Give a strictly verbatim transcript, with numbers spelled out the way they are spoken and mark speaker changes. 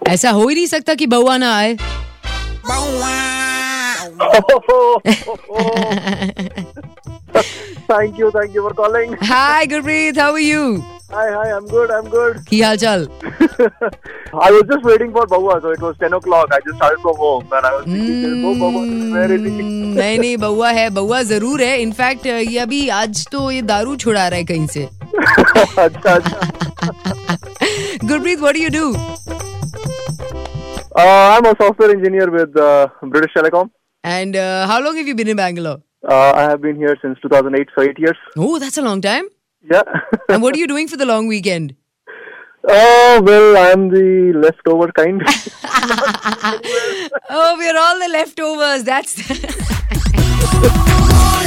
Speaker 1: ऐसा हो ही नहीं सकता कि बउआ ना आए.
Speaker 2: Thank you, thank you for calling.
Speaker 1: Hi Gurpreet, how are you?
Speaker 2: Hi, hi, I'm good, I'm good.
Speaker 1: की हाल चाल?
Speaker 2: I was just waiting for Baua, so it was ten o'clock. I just started from home and I was thinking, oh, Baua, where is he?
Speaker 1: नहीं नहीं बउआ है, बउआ जरूर है. In fact ये अभी आज तो ये दारू छुड़ा रहा है कहीं से.
Speaker 2: अच्छा अच्छा.
Speaker 1: Gurpreet, what do you do?
Speaker 2: Uh, I'm a software engineer with uh, British Telecom.
Speaker 1: And uh, how long have you been in Bangalore?
Speaker 2: Uh, I have been here since two thousand eight, so eight years.
Speaker 1: Oh, that's a long time.
Speaker 2: Yeah.
Speaker 1: And what are you doing for the long weekend?
Speaker 2: Oh, well, I'm the leftover kind.
Speaker 1: Oh, we're all the leftovers. That's